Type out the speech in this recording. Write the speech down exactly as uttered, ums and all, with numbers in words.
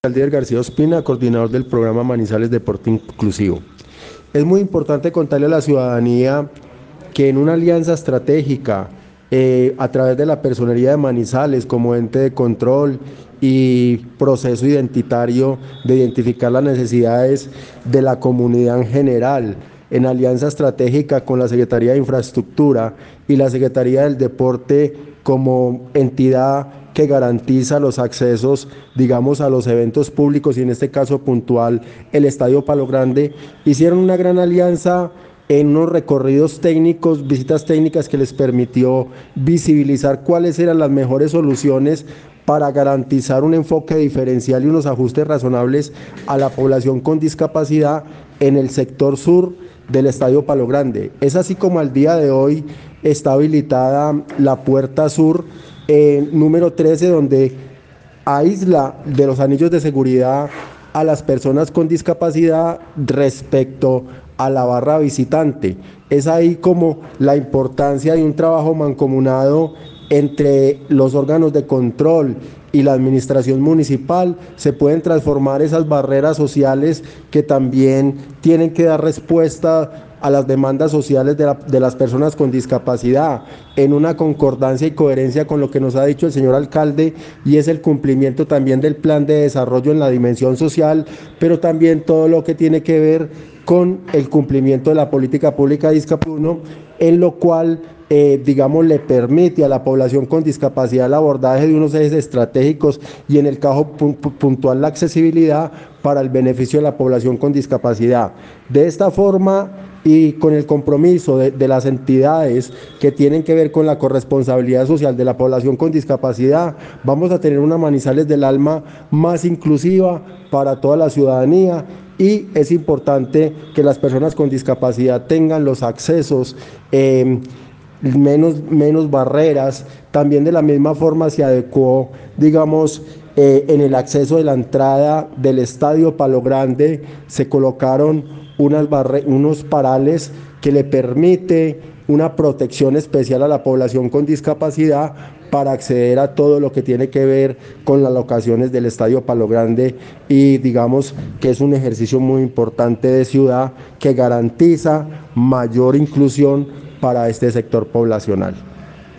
Aldier García Ospina, coordinador del programa Manizales Deporte Inclusivo. Es muy importante contarle a la ciudadanía que en una alianza estratégica eh, a través de la Personería de Manizales como ente de control y proceso identitario de identificar las necesidades de la comunidad en general, en alianza estratégica con la Secretaría de Infraestructura y la Secretaría del Deporte como entidad que garantiza los accesos, digamos, a los eventos públicos y en este caso puntual el Estadio Palo Grande, hicieron una gran alianza en unos recorridos técnicos, visitas técnicas que les permitió visibilizar cuáles eran las mejores soluciones para garantizar un enfoque diferencial y unos ajustes razonables a la población con discapacidad en el sector sur del Estadio Palo Grande. Es así como al día de hoy está habilitada la puerta sur eh, número trece, donde aísla de los anillos de seguridad a las personas con discapacidad respecto a la barra visitante. Es ahí como la importancia de un trabajo mancomunado entre los órganos de control y la administración municipal. Se pueden transformar esas barreras sociales que también tienen que dar respuesta a las demandas sociales de, la, de las personas con discapacidad, en una concordancia y coherencia con lo que nos ha dicho el señor alcalde, y es el cumplimiento también del plan de desarrollo en la dimensión social, pero también todo lo que tiene que ver con el cumplimiento de la política pública de Discapuno, en lo cual Eh, digamos, le permite a la población con discapacidad el abordaje de unos ejes estratégicos y en el caso puntual la accesibilidad para el beneficio de la población con discapacidad. De esta forma y con el compromiso de, de las entidades que tienen que ver con la corresponsabilidad social de la población con discapacidad, vamos a tener una Manizales del Alma más inclusiva para toda la ciudadanía. Y es importante que las personas con discapacidad tengan los accesos eh, Menos, menos barreras. También de la misma forma se adecuó, digamos, eh, en el acceso de la entrada del Estadio Palo Grande, se colocaron unas barre unos parales que le permite una protección especial a la población con discapacidad para acceder a todo lo que tiene que ver con las locaciones del Estadio Palo Grande, y digamos que es un ejercicio muy importante de ciudad que garantiza mayor inclusión para este sector poblacional.